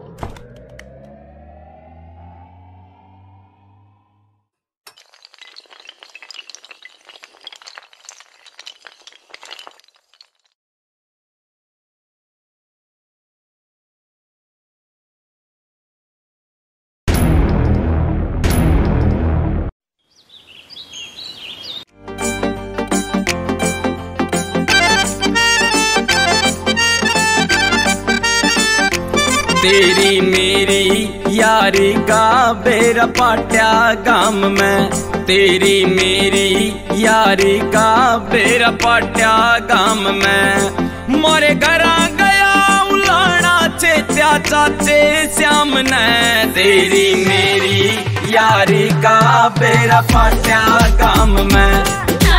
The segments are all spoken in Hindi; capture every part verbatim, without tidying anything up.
तेरी मेरी यारी का बेरा पाट्या गाम में, तेरी मेरी यारी का बेरा पाट्या गाम में। मोरे घरा गया उलाना चेत्या चाचे श्याम ने, तेरी मेरी यारी का बेरा पाट्या गाम में।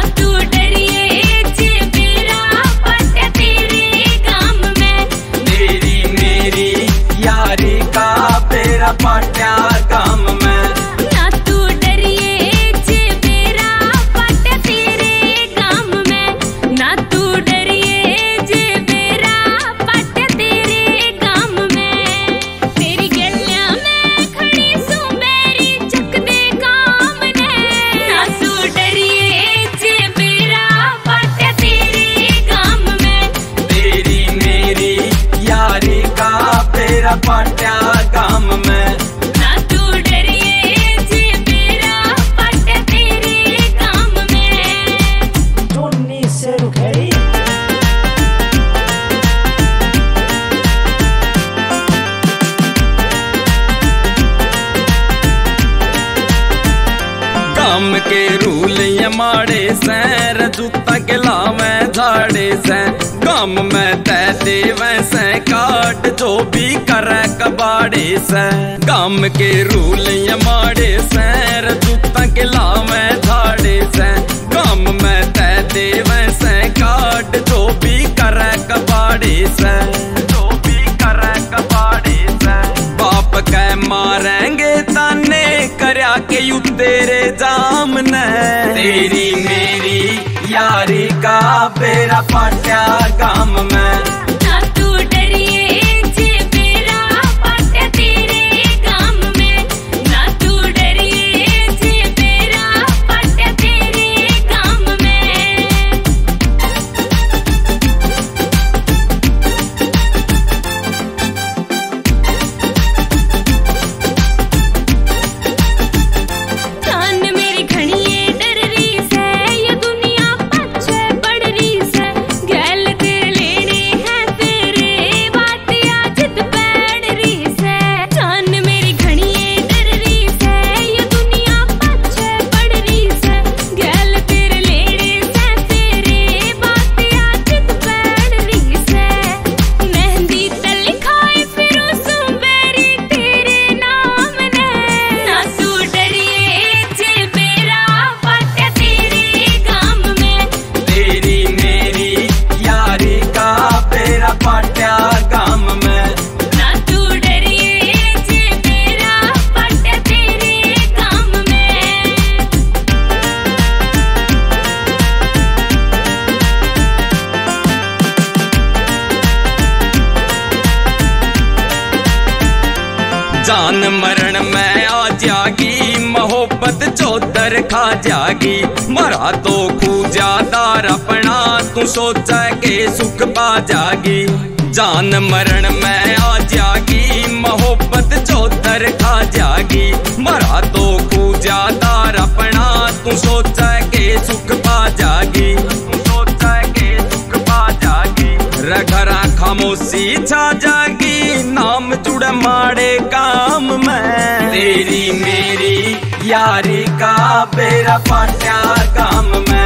यारी का बेरा पाट्या गाम में, ना तू डरिए जे बेरा पाट्या तेरे गाम में, ना तू डरिए जे बेरा पाट्या तेरे गाम में। तेरी गलियां में खड़ी सू मेरी चक दे काम ने, ना तू डरिए जे बेरा पाट्या तेरे गाम में। तेरी मेरी यारी का बेरा पाट्या गाम में, ना तू डरिए जे बेरा पाट्या तेरे गाम में। टोनी से रुखड़ी गाम के रूल ये माड़े सैर जूता के लावे झाड़े से, गाम में तय देवे से काट जो भी करे कबाड़े से। गाम के रूल ये माड़े सैर जूता के लावे झाड़े से, गाम में तय देवे से काट जो भी करे कबाड़े से, जो भी करे कबाड़े से। बाप के मारेंगे ताने करया के यू तेरे जाम ने, तेरी मेरी यारी का बेरा पाट्या गाम में, ना तू डरिए जे बेरा पाट्या तेरे गाम में, ना तू डरिए जे बेरा पाट्या तेरे गाम में। जान मेरी घणिए डर रही से, ये दुनिया पाछे पड़ रही से, गैल तेरे लेने हैं तेरे बातिया जिद बैठ रही से। जान मेरी घणिए डर रही से, ये दुनिया पाछे पड़ रही से, गैल तेरे लेने हैं तेरे बातिया जिद बैठ रही से। मेहंदी ते लिखाई फिरो सुबेरी तेरे नाम ने, ना तू डरिए जे बेरा पाट्या तेरे गाम में। तेरी मेरी यारी का बेरा पाट्या गाम में, ना तू डरिए जे बेरा पाट्या तेरे गाम में। जान मरण में आ जागी मोहब्बत चौधर खा जागी। मरा तो खूजा दार अपना तू सोचा के सुख पा जागी। जान मरण में आ जागी मोहब्बत चौधर खा जागी। मरा तो खूजा दार अपना तू सोचा के सुख पा जागी, तू सोचा के सुख पा जागी। रघरा खामोशी छा जागी नाम जुड़ माड़े काम में, तेरी मेरी यारी का बेरा पाट्या गाम में।